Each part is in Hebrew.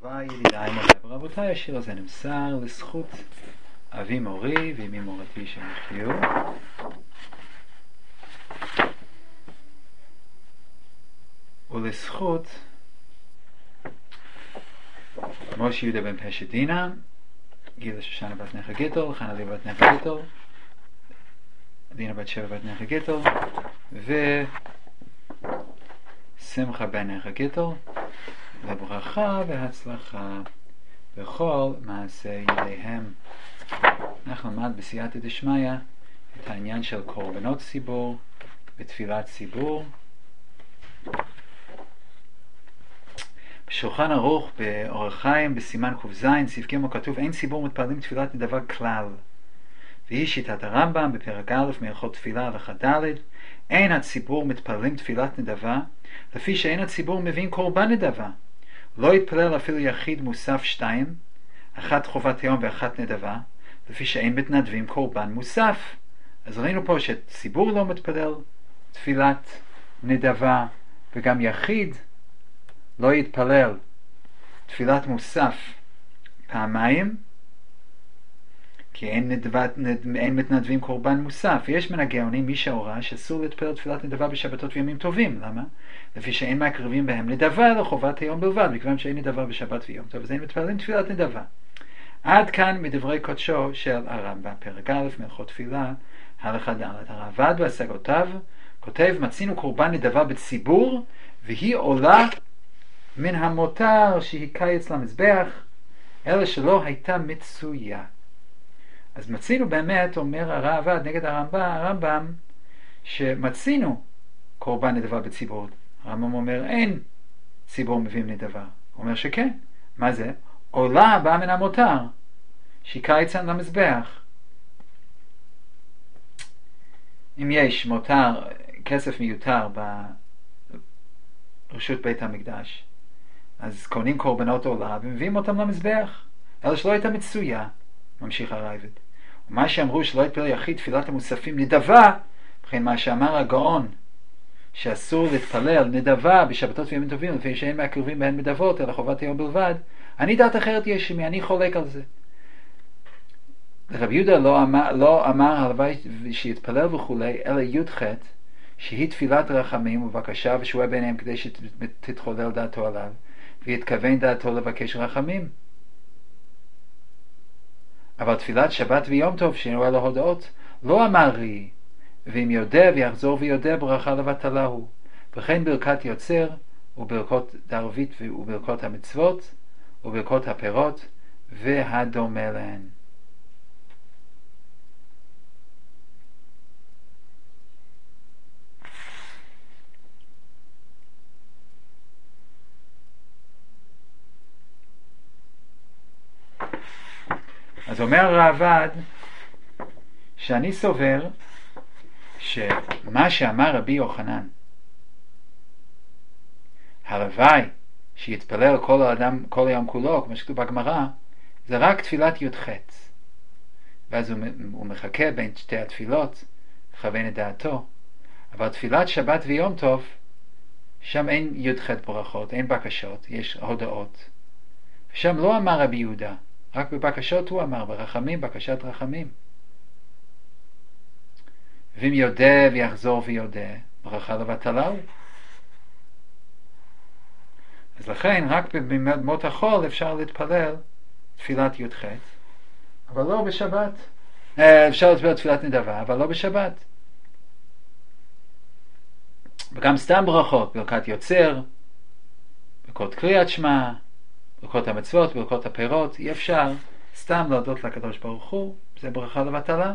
אהבה ידידיי מוריי ורבותיי, השיר הזה נמסר לזכות אבי מורי ואמי מורתי שמחיו, ולזכות משה יהודה בן פשט דינה, גילה שושנה בת נכה גיטל, חנה לי בת נכה גיטל, דינה בת שבע בת נכה גיטל, ושמחה בן נכה גיטל, לברכה והצלחה בכל מעשה ידיהם. אנחנו למד בסייעתא דשמיא את העניין של קורבנות ציבור ותפילת ציבור. בשולחן ערוך באורח חיים בסימן ק"ז סעיף ג' כתוב: אין ציבור מתפללים תפילת נדבה כלל, והיא שיטת הרמב"ם בפרק א' מהלכות תפילה הלכה ד'. אין הציבור מתפללים תפילת נדבה לפי שאין הציבור מבין קורבן נדבה. לא יתפלל אפילו יחיד מוסף 2, אחת חובת היום ואחת נדבה, לפי שאין מתנדבים קורבן מוסף. אז ראינו פה שציבור לא מתפלל תפילת נדבה, וגם יחיד לא יתפלל תפילת מוסף פעמיים, כי אין מתנדבים קורבן מוסף. יש מן הגאונים מי שהורה שאסור להתפלל תפילת נדבה בשבתות וימים טובים. למה? לפי שאין מקריבים בהם נדבה לחובת היום בלבד, מכיוון שאין נדבה בשבת ויום טוב, אז אין מתפללים תפילת נדבה. עד כאן מדברי קודשו של הרמב"ם, פרק א' מהלכות תפילה הלכה ד'. הרעב"ד בהשגותיו כותב: מצינו קורבן נדבה בציבור, והיא עולה מן המותר שהיא קיץ למזבח, אלא שלא הייתה מצויה. אז מצינו באמת, אומר הרעב"ד נגד הרמב"ם, שמצינו קורבן נדבה בציבור. הרמב"ם אומר אין ציבור מביאים נדבה. הוא אומר שכן. מה זה? עולה באה מן המותר שהיא קיץ למזבח. אם יש מותר, כסף מיותר ברשות בית המקדש, אז קונים קורבנות עולה ומביאים אותם למזבח, אלא שלא הייתה מצויה. ממשיך הרעב"ד. ומה שאמרו שלא יתפלל יחיד תפילת המוספים נדבה, בכן מה שאמר הגאון שאסור להתפלל נדבה בשבתות וימים טובים לפי שאין מהקרובים בהן נדבות אלא חובת היום בלבד, אני דעת אחרת יש עמי, אני חולק על זה. רבי יהודה לא אמר הלוואי שיתפלל וכולי, אלא י"ח שהיא תפילת רחמים ובקשה ושוע ביניהם כדי שתתחולל דעתו עליו ויתכוון דעתו לבקש רחמים. אבל תפילת שבת ויום טוב שאינו אלא הודעות לא אמר ראי, ואם יודע ויחזור ויודע ברכה לבטלה הוא. וכן ברכת יוצר וברכות דרבית וברכות המצוות וברכות הפירות והדומה להן. אז אומר הרעב"ד שאני סובר שמה שאמר רבי יוחנן, הלוואי שיתפלל כל האדם כל היום כולו, כמו שכתוב בגמרא, זה רק תפילת י"ח. ואז הוא מחכה בין שתי התפילות, מכוון את דעתו. אבל תפילת שבת ויום טוב, שם אין י"ח ברכות, אין בקשות, יש הודעות. ושם לא אמר רבי יהודה, רק בבקשות הוא אמר, ברחמים, בקשת רחמים. ואם יודע ויחזור ויודע, ברכה לבטלה הוא. אז לכן רק במות החול אפשר להתפלל תפילת י"ח, אבל לא בשבת. אפשר להתפלל תפילת נדבה, אבל לא בשבת. וגם סתם ברכות, ברכת יוצר, ברכות קריאת שמע, ברכות המצוות, ברכות הפירות, אי אפשר סתם להודות לקדוש ברוך הוא, זה ברכה לבטלה.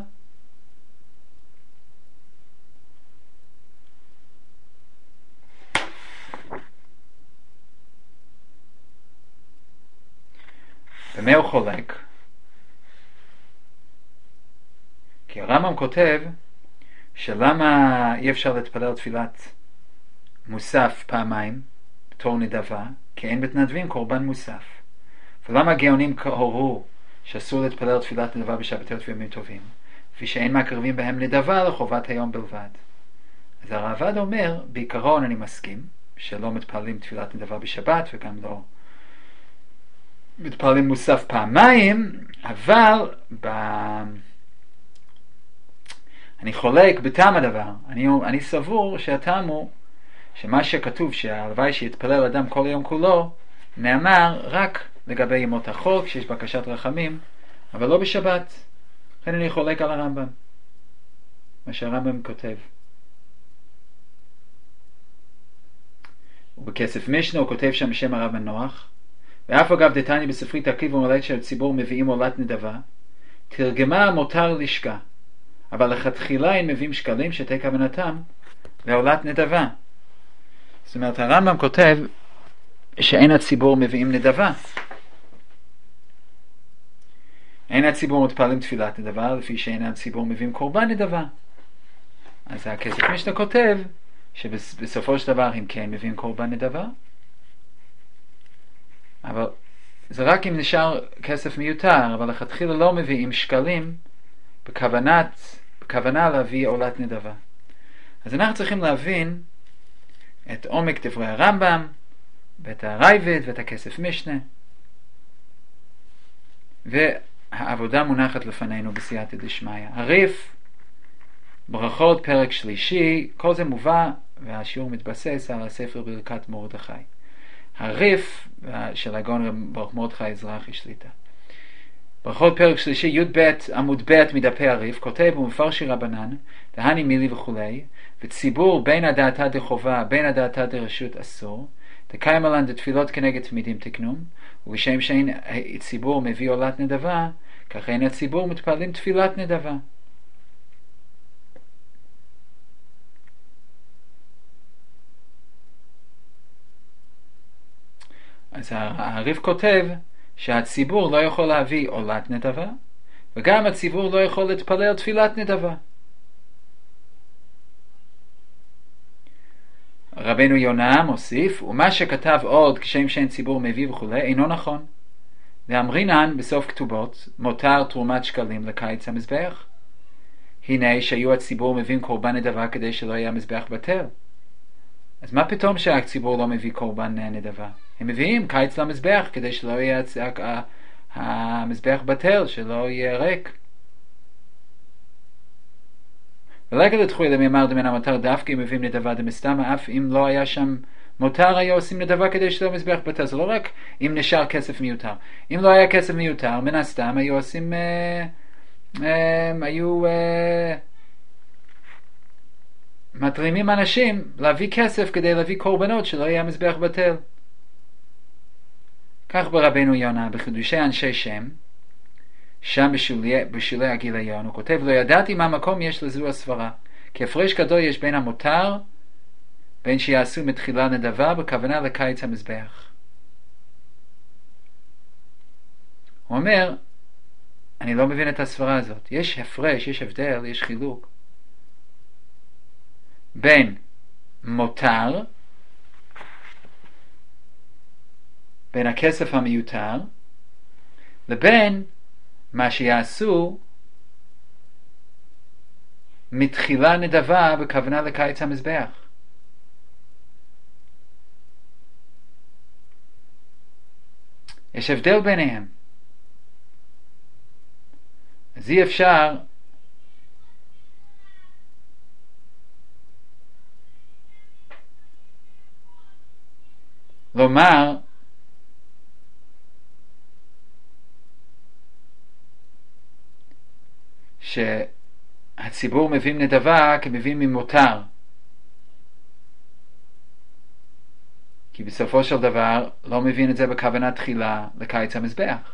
ומה הוא חולק? כי הרמב"ם כותב שלמה אי אפשר להתפלל תפילת מוסף פעמיים בתור נדבה, כי אין מתנדבים קורבן מוסף. ולמה הגאונים הורו שאסור להתפלל תפילת נדבה בשבתות וימים טובים, לפי שאין מקריבים בהם נדבה לחובת היום בלבד. אז הרעב"ד אומר, בעיקרון אני מסכים שלא מתפללים תפילת נדבה בשבת, וגם לא מתפללים מוסף פעמיים, אבל אני חולק בטעם הדבר. אני סבור שהטעם הוא שמה שכתוב שהלוואי שיתפלל אדם כל היום כולו, נאמר רק לגבי ימות החול, כשיש בקשת רחמים, אבל לא בשבת. לכן אני חולק על הרמב"ם, מה שהרמב"ם כותב. ובכסף משנה הוא כותב שם בשם הרב מנוח, ואף אגב דתני בספרי תקיב ומולד שהציבור מביאים עולת נדבה, תרגמה מותר לשקה, אבל לכתחילה הם מביאים שקלים שתי כוונתם לעולת נדבה. זאת אומרת, הרמב"ם כותב שאין הציבור מביאים נדבה. אין הציבור מתפללים תפילת נדבה, לפי שאין הציבור מביאים קורבן נדבה. אז הכסף משנה כותב שבסופו של דבר הם כן מביאים קורבן נדבה, אבל זה רק אם נשאר כסף מיותר, אבל לכתחילה לא מביאים שקלים בכוונה להביא עולת נדבה. אז אנחנו צריכים להבין את עומק דברי הרמב"ם, ואת הרייבד, ואת הכסף משנה, והעבודה מונחת לפנינו בסייעתא דשמיא. הריף, ברכות, פרק שלישי, כל זה מובא, והשיעור מתבסס על הספר ברכת מרדכי. הריף של הגאון ברוך מרדכי אזרחי שליט"א. ברכות פרק שלישי, י"ב עמוד ב' מדפי הריף, כותב ומפרשי רבנן, דהני מילי וכולי, וציבור בין הדעתה דחובה, בין הדעתה דרשות אסור, תקיים עלן דתפילות כנגד תמידים תקנום, ובשם שאין ציבור מביא עולת נדבה, כך אין הציבור מתפללים תפילת נדבה. אז הריף כותב שהציבור לא יכול להביא עולת נדבה, וגם הציבור לא יכול להתפלל תפילת נדבה. רבנו יונה מוסיף, ומה שכתב עוד כשם שאין ציבור מביא וכו' אינו נכון. ואמרינן בסוף כתובות, מותר תרומת שקלים לקיץ המזבח. הנה שהיו הציבור מביאים קורבן נדבה כדי שלא יהיה המזבח בטל. אז מה פתאום שהציבור לא מביא קורבן נדבה? הם מביאים קיץ למזבח כדי שלא יהיה המזבח בטל, שלא יהיה ריק. ולגד לתחוי למימר דמן המותר דווקא אם מביאים נדבה דמסתמה, אף אם לא היה שם מותר, היו עושים נדבה כדי שלא מזבח בטל. זה לא רק אם נשאר כסף מיותר. אם לא היה כסף מיותר, מן הסתם היו עושים מתרימים אנשים להביא כסף כדי להביא קורבנות שלא יהיה המזבח בטל. כך ברבנו יונה בחידושי אנשי שם, שם בשולי הגיליון, הוא כותב, לא ידעתי מה מקום יש לזו הסברה, כי הפרש גדול יש בין המותר, בין שיעשו מתחילה נדבה בכוונה לקיץ המזבח. הוא אומר, אני לא מבין את הסברה הזאת. יש הפרש, יש הבדל, יש חילוק בין מותר, בין הכסף המיותר, לבין מה שיעשו מתחילה נדבה בכוונה לקיץ המזבח. יש הבדל ביניהם. אז אי אפשר לומר שהציבור מביאים נדבה כמביאים ממותר, כי בסופו של דבר לא מבין את זה בכוונה תחילה לקיץ המזבח,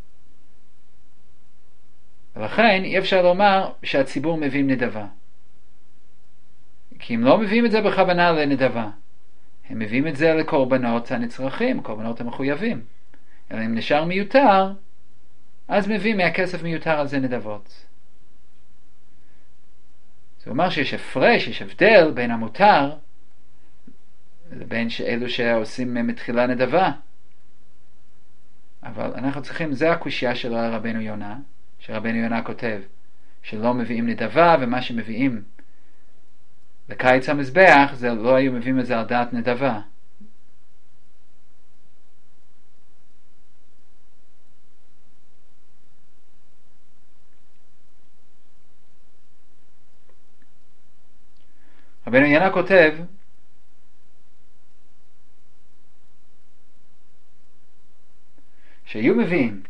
ולכן אי אפשר לומר שהציבור מביאים נדבה, כי אם לא מביאים את זה בכוונה לנדבה, הם מביאים את זה לקורבנות הנצרכים, קורבנות המחויבים. אלא אם נשאר מיותר, אז מביאים מהכסף מיותר על זה נדבות. זה אומר שיש הפרש, יש הבדל בין המותר לבין אלו שעושים מתחילה נדבה. אבל אנחנו צריכים, זה הקושיה של רבנו יונה, שרבנו יונה כותב, שלא מביאים נדבה, ומה שמביאים לקיץ המזבח, זה לא היו מביאים את זה על דעת נדבה. רבנו יונה כותב שהיו מביאים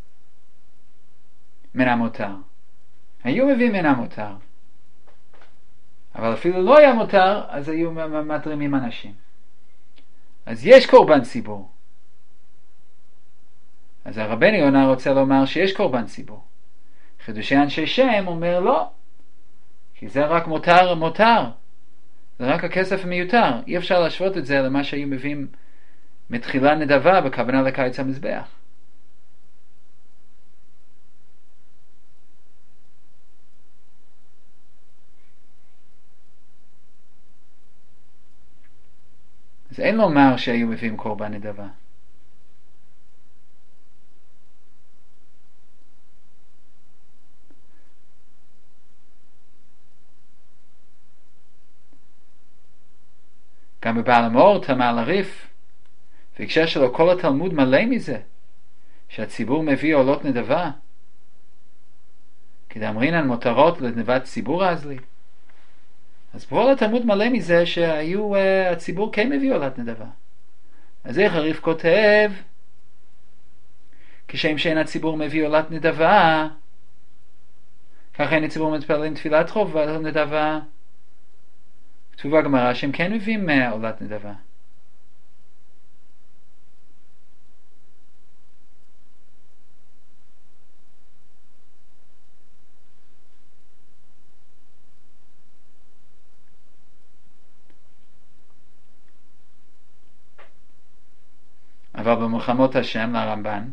מן המותר, היו מביאים מן המותר, אבל אפילו לא היה מותר, אז היו מתרימים אנשים. אז יש קורבן ציבור. אז הרבנו יונה רוצה לומר שיש קורבן ציבור. חידושי אנשי שם אומר לא, כי זה רק מותר, זה רק הכסף המיותר. אי אפשר להשוות את זה למה שהיו מביאים מתחילה נדבה בכוונה לקיץ המזבח. אז אין לומר שהיו מביאים קורבן נדבה. גם בבעל המאור תמה לריף, והקשר שלו כל התלמוד מלא מזה, שהציבור מביא עולות נדבה, כדאמרינן מותרות לנדבת ציבור אז לי. אז כל התלמוד מלא מזה הציבור כן מביא עולת נדבה. אז איך הריף כותב, כשם שאין הציבור מביא עולת נדבה, ככה אין הציבור מתפללים תפילת חוב ועולת נדבה. כתובה הגמרא שהם כן מביאים עולת נדבה. אבל במלחמות השם לרמב"ן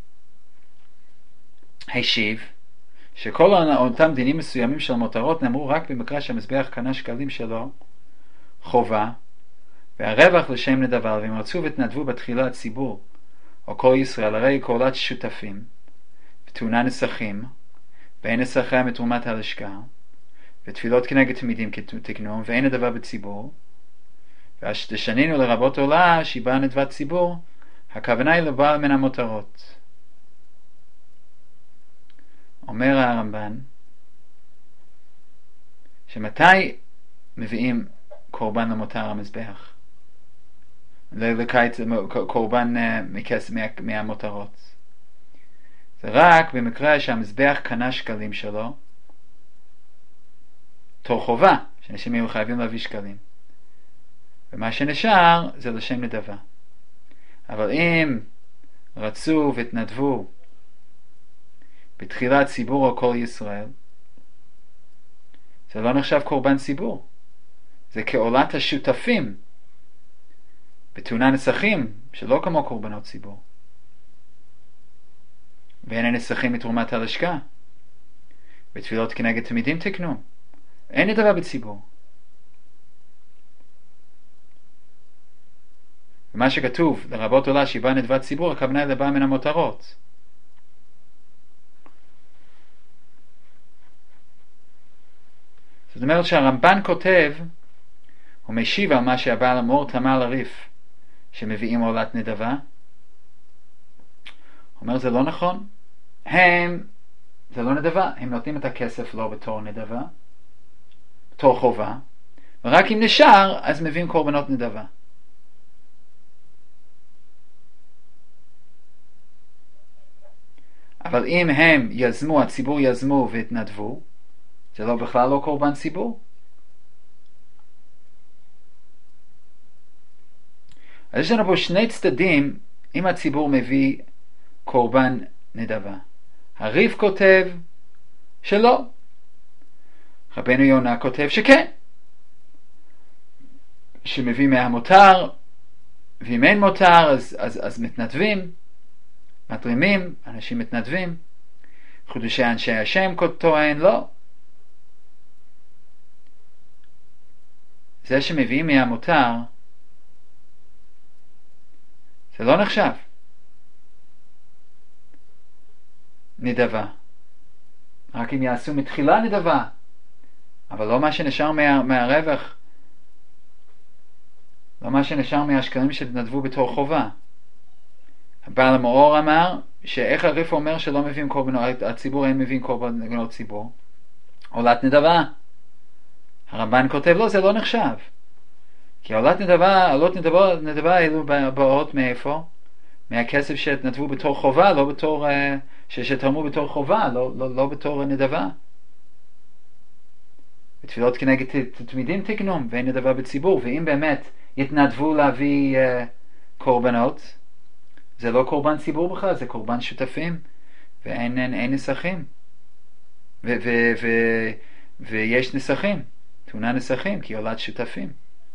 השיב שכל אותם דינים מסוימים של מותרות נאמרו רק במקרה שהמזבח קנה שקלים שלו חובה, והרווח לשם נדבה, והם רצו והתנדבו בתחילה הציבור או כל ישראל, הרי קהלת שותפים ותאונה נסכים, ואין נסחיה מתרומת הלשכה, ותפילות כנגד תמידים כתקנום, ואין נדבה בציבור, והשנינו לרבות עולה שהיא באה נדבת ציבור, הכוונה היא לבעל מן המותרות. אומר הרמב"ן שמתי מביאים קורבן למותר המזבח, לקיץ קורבן מהמותרות? זה רק במקרה שהמזבח קנה שקלים שלו תור חובה, שאנשים יהיו חייבים להביא שקלים, ומה שנשאר זה לשם נדבה. אבל אם רצו והתנדבו בתחילת ציבור או כל ישראל, זה לא נחשב קורבן ציבור, זה כעולת השותפים בתאונה נסכים, שלא כמו קורבנות ציבור. ואין הנסכים מתרומת הלשכה, בתפילות כנגד תמידים תקנו, אין נדבה בציבור. ומה שכתוב לרבות עולה שהיא באה נדבת ציבור, הכוונה לבאה מן המותרות. זאת אומרת שהרמב"ן כותב, הוא משיב על מה שהבעל המאור תמה לריף שמביאים עולת נדבה. הוא אומר זה לא נכון, זה לא נדבה, הם נותנים את הכסף לא בתור נדבה, בתור חובה, ורק אם נשאר אז מביאים קורבנות נדבה. אבל אם הם יזמו, הציבור יזמו והתנדבו, זה לא בכלל לא קורבן ציבור. אז יש לנו פה שני צדדים אם הציבור מביא קורבן נדבה. הריף כותב שלא, רבנו יונה כותב שכן, שמביא מהמותר, ואם אין מותר אז מתנדבים, מתרימים, אנשים מתנדבים. חידושי אנשי השם טוען לא, זה שמביאים מהמותר זה לא נחשב נדבה, רק אם יעשו מתחילה נדבה, אבל לא מה שנשאר מהרווח, לא מה שנשאר מהשקלים שתנדבו בתור חובה. הבעל המאור אמר שאיך הריף אומר שלא מביאים קורבנות, הציבור אין מביאים קורבנות ציבור, עולת נדבה. הרמב"ן כותב לו, זה לא נחשב. כי עולות נדבה האלו באות מאיפה? מהכסף שנתבו בתור חובה, לא בתור, שתרמו בתור חובה, לא בתור נדבה. בתפילות כנגד תמידים תקנום, ואין נדבה בציבור, ואם באמת יתנדבו להביא קורבנות, זה לא קורבן ציבור בכלל, זה קורבן שותפים, ואין נסחים. ויש נסחים, תאונה נסחים, כי עולת שותפים.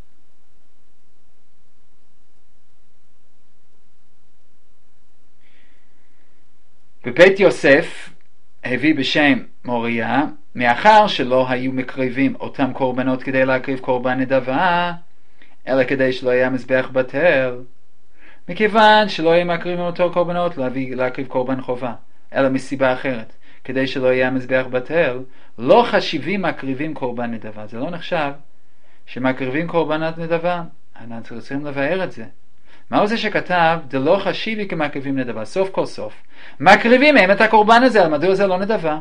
בבית יוסף הביא בשם מוריה, מאחר שלא היו מקריבים אותם קורבנות כדי להקריב קורבן נדבה, אלא כדי שלא יהיה מזבח בטל, מכיוון שלא יהיה מקריבים אותו קורבנות להקריב קורבן חובה, אלא מסיבה אחרת, כדי שלא יהיה מזבח בטל, לא חשיבים מקריבים קורבן נדבה. זה לא נחשב שמקריבים קורבנת נדבה. אנחנו צריכים לבאר את זה. מהו זה שכתב, דלא חשיבי כמקריבים נדבה, סוף כל סוף. מקריבים הם את הקורבן הזה, מדוע זה לא נדבה?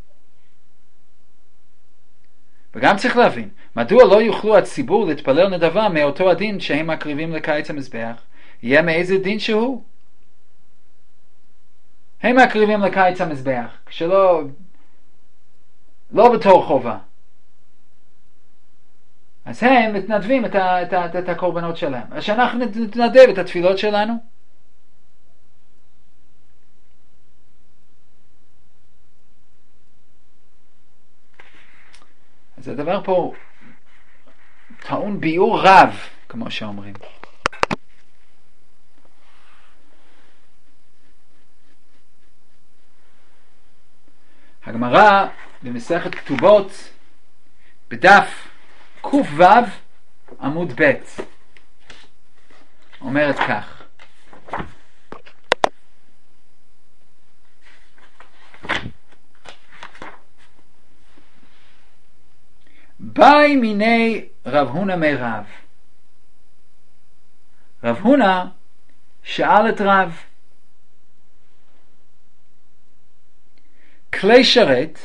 וגם צריך להבין, מדוע לא יוכלו הציבור להתפלל נדבה מאותו הדין שהם מקריבים לקיץ המזבח? יהיה מאיזה דין שהוא? הם מקריבים לקיץ המזבח, כשלא לא בתור חובה. אז הם מתנדבים את הקורבנות שלהם. אז שאנחנו נתנדב את התפילות שלנו. אז הדבר פה טעון ביאור רב, כמו שאומרים. הגמרא במסכת כתובות בדף ק"ו עמוד ב' אומרת כך: באי מיני רב הונא מרב. רב הונא שאל את רב, כלי שרת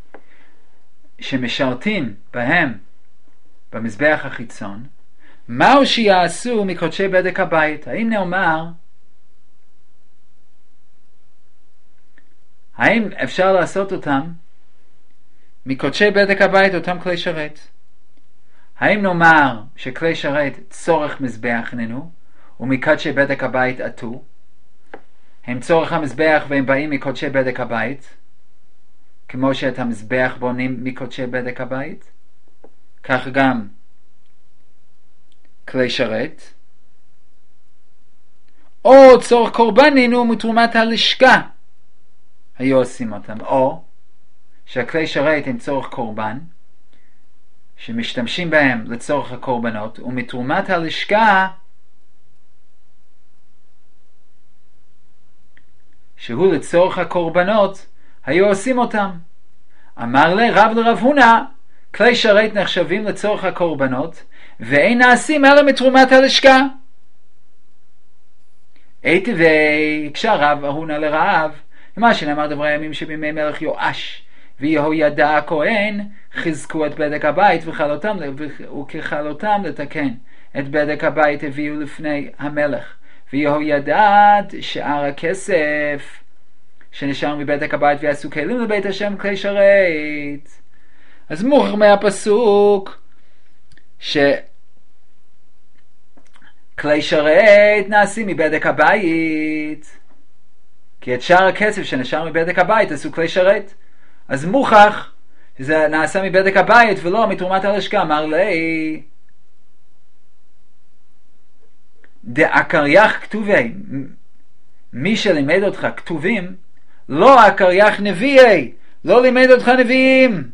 שמשרתים בהם במזבח החיצון, מהו שיעשו מקודשי בדק הבית? האם נאמר, האם אפשר לעשות אותם מקודשי בדק הבית, אותם כלי שרת? האם נאמר שכלי שרת צורך מזבח ננו ומקודשי בדק הבית עטו? הם צורך המזבח והם באים מקודשי בדק הבית, כמו שאת המזבח בונים מקודשי בדק הבית? כך גם כלי שרת, או צורך קורבן ננו מתרומת הלשכה היו עושים אותם, או שהכלי שרת הם צורך קורבן שמשתמשים בהם לצורך הקורבנות, ומתרומת הלשכה שהוא לצורך הקורבנות היו עושים אותם. אמר רב לרב הונא, כלי שרת נחשבים לצורך הקורבנות ואין נעשים אלא מתרומת הלשכה. הייתי והקשה רב הונא לרב, מה שנאמר דברי הימים שבימי מלך יואש ויהוידע הכהן חזקו את בדק הבית וככלותם לתקן את בדק הבית הביאו לפני המלך, ויהוידע שאר הכסף שנשאר מבדק הבית ויעשו כלים לבית השם כלי שרת. אז מוכר מהפסוק שכלי שרת נעשים מבדק הבית, כי את שאר הכסף שנשאר מבדק הבית עשו כלי שרת. אז מוכח שזה נעשה מבדק הבית ולא מתרומת הלשכה. אמר לי דאקריח כתובי, מי שלימד אותך כתובים, לא אקריח נביאי, לא לימד אותך נביאים.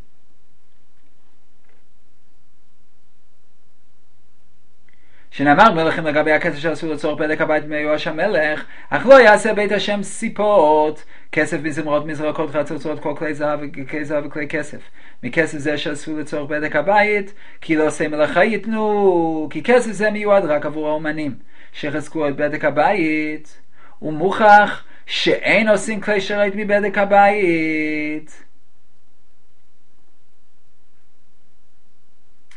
שנאמר מלכים לגבי הכסף שעשו לצורך בדק הבית מיואש המלך, אך לא יעשה בית השם סיפות, כסף מזמרות מזרקות חצוצרות כל כלי זהב וכלי כסף מכסף זה שעשו לצורך בדק הבית, כי לא עושה מלאכה ייתנו, כי כסף זה מיועד רק עבור האומנים שחזקו את בדק הבית. ומוכח שאין עושים כלי שרת מבדק הבית.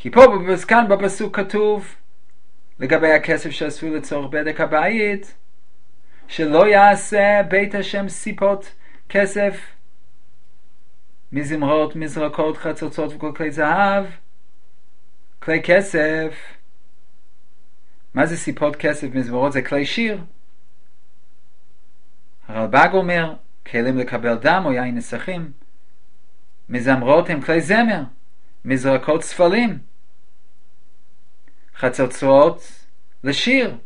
כי פה כאן בפסוק כתוב לגבי הכסף שאספו לצורך בדק הבית, שלא יעשה בית השם סיפות כסף, מזמרות, מזרקות, חצוצות וכל כלי זהב, כלי כסף. מה זה סיפות כסף? מזמרות זה כלי שיר. הרלב"ג אומר, כלים לקבל דם או יין נסכים. מזמרות הם כלי זמר, מזרקות ספלים, חצוצרות לשיר.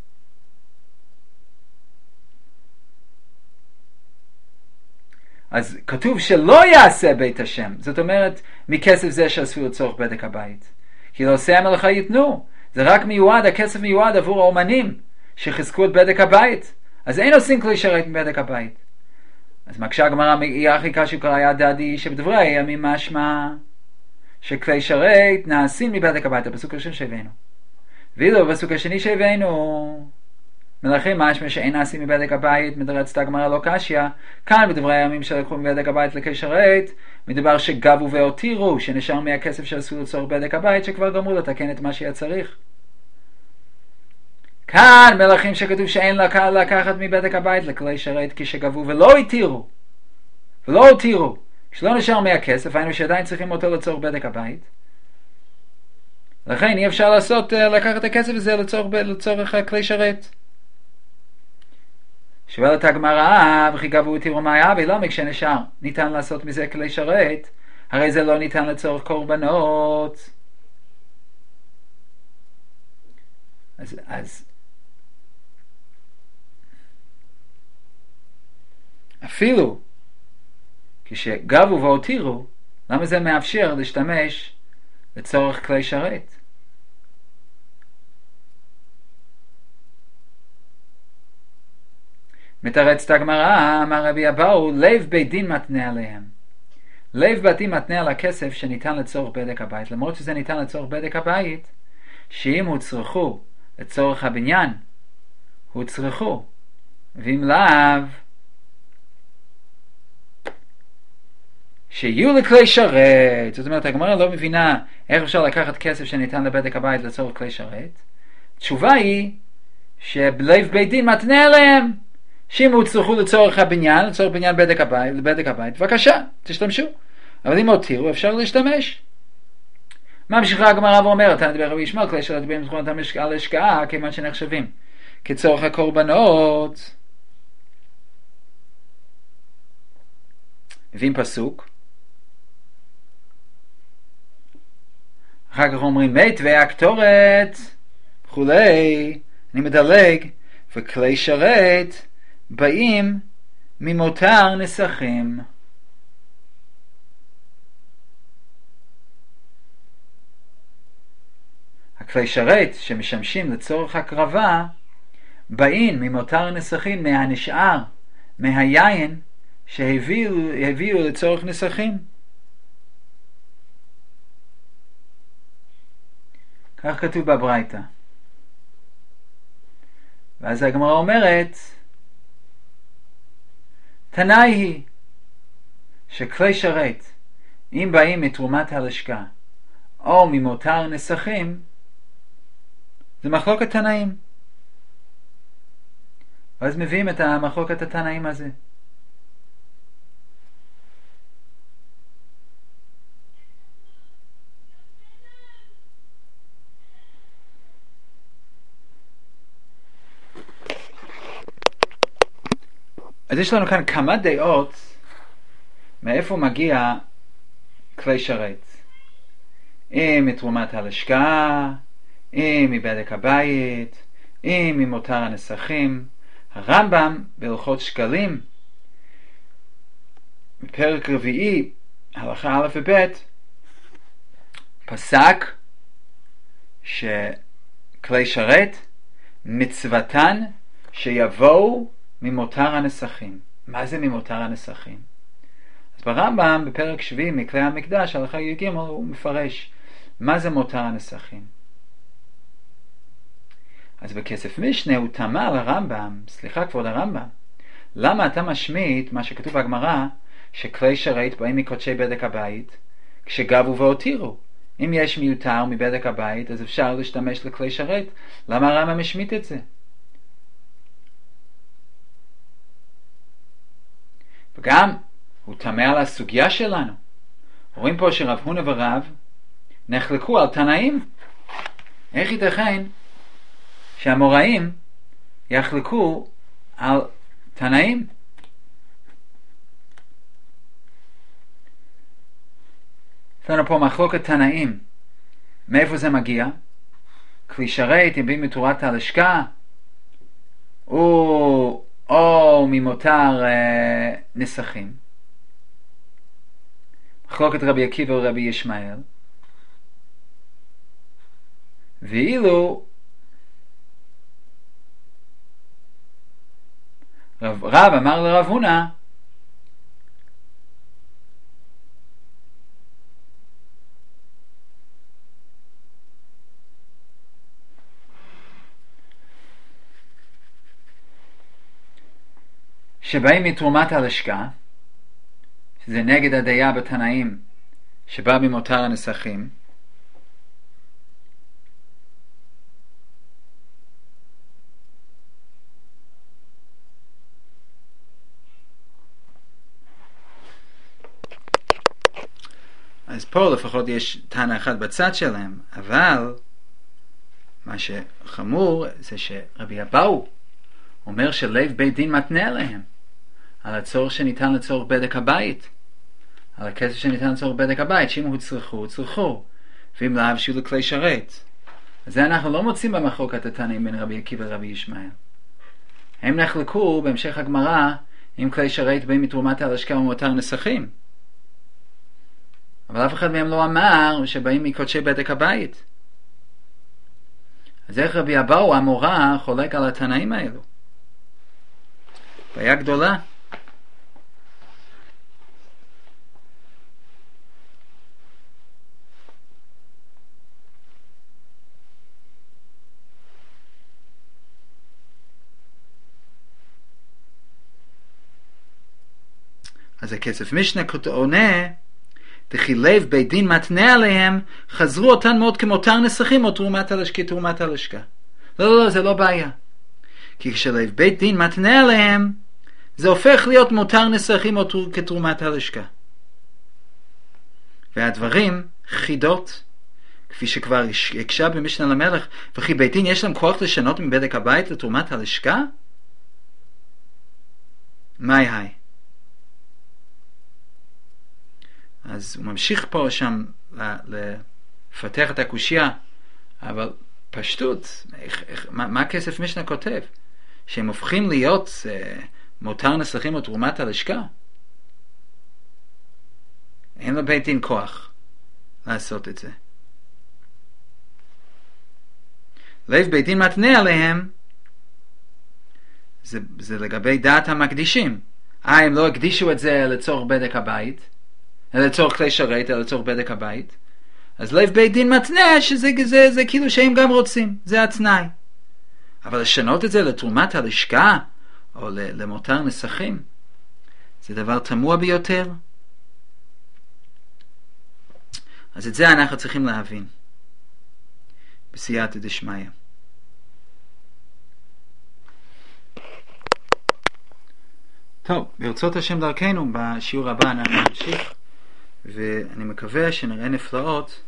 אז כתוב שלא יעשה בית השם, זאת אומרת מכסף זה שאספו לצורך בדק הבית, כי לא עושה המלאכה ייתנו, זה רק מיועד, הכסף מיועד עבור האומנים שחזקו את בדק הבית, אז אין עושים כלי שרת מבדק הבית. אז מקשה הגמרא, יחי קשו קראיה דדי שבדברי הימים משמע שכלי שרת נעשים מבדק הבית, הפסוק הראשון שהבאנו, ואילו בפסוק השני שהבאנו מלכים משמע שאין נעשים מבדק הבית, מתרצת הגמרא לא קשיא. כאן בדברי הימים שלקחו מבדק הבית לכלי שרת מדובר שגבו והותירו, שנשאר מהכסף שעשו לצורך בדק הבית, שכבר גמרו לתקן את מה שהיה צריך. כאן מלכים שכתוב שאין לקחת מבדק הבית לכלי שרת כשגבו ולא הותירו, כשלא נשאר מהכסף, היינו שעדיין צריכים אותו לצורך בדק הבית, לכן אי אפשר לקחת את הכסף הזה לצורך כלי שרת. שואלת הגמרא, וכי גבו ותירו מה היה, ולמה כשנשאר ניתן לעשות מזה כלי שרת? הרי זה לא ניתן לצורך קורבנות. אז אפילו כשגבו והותירו, למה זה מאפשר להשתמש לצורך כלי שרת? מתרצת הגמרא, אמר רבי אבאו, לב בית דין מתנה עליהם. לב בית דין מתנה על הכסף שניתן לצורך בדק הבית, למרות שזה ניתן לצורך בדק הבית, שאם הוצרכו לצורך הבניין, הוצרכו, ואם לאו, שיהיו לכלי שרת. זאת אומרת, הגמרא לא מבינה איך אפשר לקחת כסף שניתן לבדק הבית לצורך כלי שרת. התשובה היא שלב בית דין מתנה עליהם, שאם הוצרכו לצורך הבניין, לצורך בניין בדק הבית, בבקשה, תשתמשו. אבל אם הותירו, אפשר להשתמש. ממשיכה הגמרא ואומרת, אתה נדבר רבי ישמעאל, כלי שרת בהם זכויות על השקעה, כיוון שנחשבים כצורך הקורבנות. מביאים פסוק, אחר כך אומרים מת והקטורת וכולי, אני מדלג, וכלי שרת באים ממותר נסכים. הכלי שרת שמשמשים לצורך הקרבה באים ממותר נסכים, מהנשאר, מהיין שהביאו לצורך נסכים. כך כתוב בברייתא. ואז הגמרא אומרת, תנאי היא שכלי שרת, אם באים מתרומת הלשכה או ממותר נסכים, זה מחלוקת תנאים. ואז מביאים את המחלוקת התנאים הזה. אז יש לנו כאן כמה דעות מאיפה מגיע כלי שרת. אם מתרומת הלשכה, אם מבדק הבית, אם ממותר הנסכים. הרמב"ם בהלכות שקלים, בפרק רביעי, הלכה א' וב', פסק שכלי שרת מצוותן שיבואו ממותר הנסכים. מה זה ממותר הנסכים? אז ברמב"ם בפרק שביעי מכלי המקדש הלכה י"ג הוא מפרש מה זה מותר הנסכים. אז בכסף משנה הוא תמה לרמב"ם, סליחה כבוד הרמב"ם, למה אתה משמיט מה שכתוב בגמרא שכלי שרת באים מקודשי בדק הבית כשגבו והותירו? אם יש מיותר מבדק הבית, אז אפשר להשתמש לכלי שרת. למה הרמב"ם משמיט את זה? וגם הוא תמה על הסוגיה שלנו. רואים פה שרב הונא ורב נחלקו על תנאים. איך ייתכן שהאמוראים יחלקו על תנאים? יש לנו פה מחלוקת תנאים. מאיפה זה מגיע? כלי שרת אם בין מתורת הלשכה או ממותר נסכים. מחלוקת רבי עקיבא ורבי ישמעאל. ואילו רב אמר לרב הונא שבאים מתרומת הלשכה, שזה נגד הדעה בתנאים שבא ממותר הנסכים, אז פה לפחות יש טענה אחת בצד שלהם, אבל מה שחמור זה שרבי אבאו אומר שלב בית דין מתנה עליהם על הצורך שניתן לצורך בדק הבית, על הכסף שניתן לצורך בדק הבית, שאם הוא צרכו, ואם לאו שיהיו לכלי שרת. אז זה אנחנו לא מוצאים במחלוקת התנאים בין רבי עקיבא ורבי ישמעאל. הם נחלקו בהמשך הגמרא עם כלי שרת באים מתרומת הלשכה ומותר נסכים, אבל אף אחד מהם לא אמר שבאים מקודשי בדק הבית. אז איך רבי אבאו המורה חולק על התנאים האלו? בעיה גדולה. אז הכסף משנה עונה, דכי לב בית דין מתנה עליהם, חזרו אותן מאוד כמותר נסכים או תרומת הלשכה. לא, זה לא בעיה. כי כשלב בית דין מתנה עליהם, זה הופך להיות מותר נסכים או כתרומת הלשכה. והדברים חידות, כפי שכבר הקשה במשנה למלך, וכי בית דין יש להם כוח לשנות מבדק הבית לתרומת הלשכה? מהי? אז הוא ממשיך פה שם לפתח את הקושיה, אבל פשטות, מה כסף משנה כותב? שהם הופכים להיות מותר נסכים או תרומת הלשכה? אין לבית דין כוח לעשות את זה. לב בית דין מתנה עליהם, זה לגבי דעת המקדישים. הם לא הקדישו את זה לצורך בדק הבית, לצורך כלי שרת, לצורך בדק הבית. אז לב בית דין מתנה שזה כאילו שהם גם רוצים, זה התנאי. אבל לשנות את זה לתרומת הלשכה, או למותר נסכים, זה דבר תמוה ביותר. אז את זה אנחנו צריכים להבין, בסייעתא דשמיא. טוב, ברצות השם דרכנו, בשיעור הבא אנחנו נמשיך, ואני מקווה שנראה נפלאות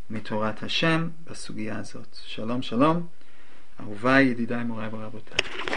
מתורת השם בסוגיה הזאת. שלום, שלום, אהוביי, ידידיי, מוריי ורבותיי.